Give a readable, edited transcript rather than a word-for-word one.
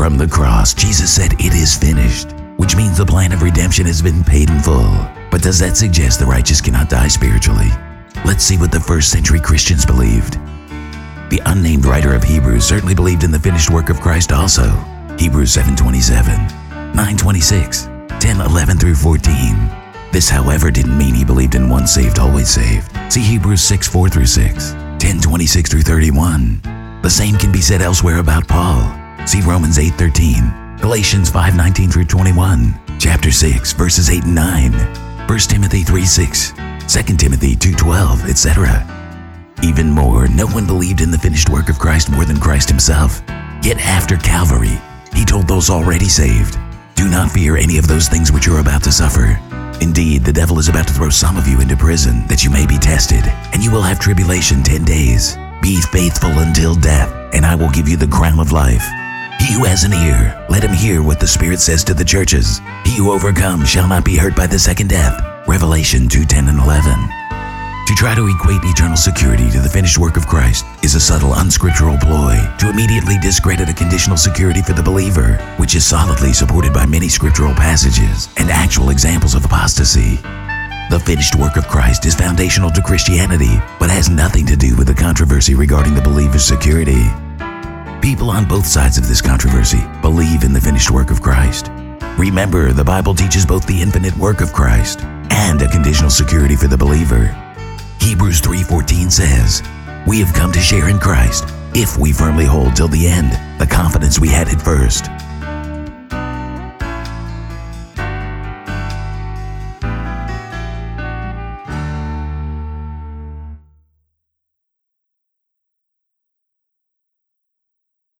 From the cross, Jesus said, "It is finished," which means the plan of redemption has been paid in full. But does that suggest the righteous cannot die spiritually? Let's see what the first century Christians believed. The unnamed writer of Hebrews certainly believed in the finished work of Christ also. Hebrews 7:27, 9:26, 10:11 through 14. This, however, didn't mean he believed in once saved, always saved. See Hebrews 6:4 through 6, 10:26 through 31. The same can be said elsewhere about Paul. See Romans 8:13, Galatians 5:19 through 21, chapter 6, verses 8 and 9, 1 Timothy 3:6, 2 Timothy 2:12, etc. Even more, no one believed in the finished work of Christ more than Christ himself. Yet after Calvary, he told those already saved, "Do not fear any of those things which you're about to suffer. Indeed, the devil is about to throw some of you into prison, that you may be tested, and you will have tribulation 10 days. Be faithful until death, and I will give you the crown of life. He who has an ear, let him hear what the Spirit says to the churches. He who overcomes shall not be hurt by the second death." Revelation 2:10 and 11. To try to equate eternal security to the finished work of Christ is a subtle, unscriptural ploy to immediately discredit a conditional security for the believer, which is solidly supported by many scriptural passages and actual examples of apostasy. The finished work of Christ is foundational to Christianity, but has nothing to do with the controversy regarding the believer's security. People on both sides of this controversy believe in the finished work of Christ. Remember, the Bible teaches both the infinite work of Christ and a conditional security for the believer. Hebrews 3:14 says, "We have come to share in Christ, if we firmly hold till the end the confidence we had at first."